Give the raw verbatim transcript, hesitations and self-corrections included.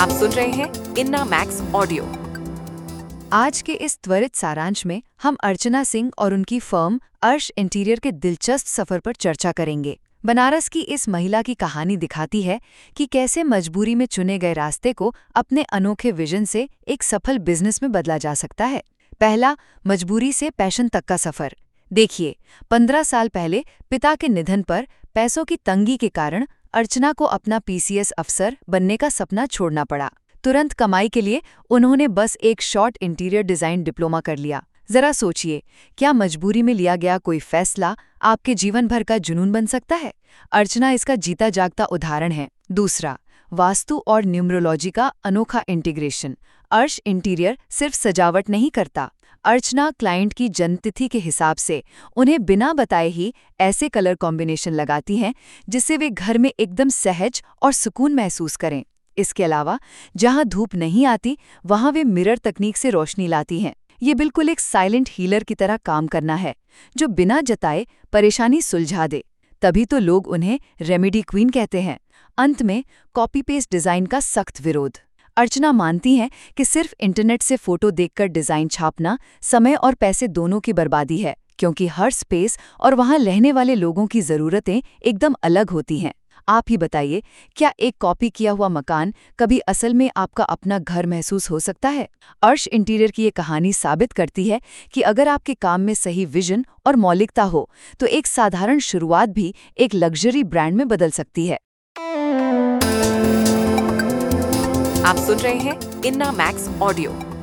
आप सुन रहे हैं इन्ना मैक्स ऑडियो। आज के इस त्वरित सारांश में हम अर्चना सिंह और उनकी फर्म अर्श इंटीरियर के दिलचस्प सफर पर चर्चा करेंगे। बनारस की इस महिला की कहानी दिखाती है कि कैसे मजबूरी में चुने गए रास्ते को अपने अनोखे विजन से एक सफल बिजनेस में बदला जा सकता है। पहला, मजबूरी से पैशन तक का सफर। देखिए, पंद्रह साल पहले पिता के निधन पर पैसों की तंगी के कारण अर्चना को अपना पीसीएस अफसर बनने का सपना छोड़ना पड़ा। तुरंत कमाई के लिए उन्होंने बस एक शॉर्ट इंटीरियर डिजाइन डिप्लोमा कर लिया। जरा सोचिए, क्या मजबूरी में लिया गया कोई फैसला आपके जीवन भर का जुनून बन सकता है? अर्चना इसका जीता जागता उदाहरण है। दूसरा, वास्तु और न्यूमरोलॉजी का अनोखा इंटीग्रेशन। अर्श इंटीरियर सिर्फ सजावट नहीं करता। अर्चना क्लाइंट की जन्मतिथि के हिसाब से उन्हें बिना बताए ही ऐसे कलर कॉम्बिनेशन लगाती हैं जिससे वे घर में एकदम सहज और सुकून महसूस करें। इसके अलावा जहां धूप नहीं आती वहां वे मिरर तकनीक से रोशनी लाती हैं। ये बिल्कुल एक साइलेंट हीलर की तरह काम करना है जो बिना जताए परेशानी सुलझा दे। तभी तो लोग उन्हें रेमेडी क्वीन कहते हैं। अंत में कॉपी पेस्ट डिजाइन का सख्त विरोध। अर्चना मानती हैं कि सिर्फ इंटरनेट से फोटो देखकर डिजाइन छापना समय और पैसे दोनों की बर्बादी है, क्योंकि हर स्पेस और वहां रहने वाले लोगों की जरूरतें एकदम अलग होती हैं। आप ही बताइए, क्या एक कॉपी किया हुआ मकान कभी असल में आपका अपना घर महसूस हो सकता है? अर्श इंटीरियर की ये कहानी साबित करती है कि अगर आपके काम में सही विजन और मौलिकता हो तो एक साधारण शुरुआत भी एक लग्जरी ब्रांड में बदल सकती है। आप सुन रहे हैं इन्ना मैक्स ऑडियो।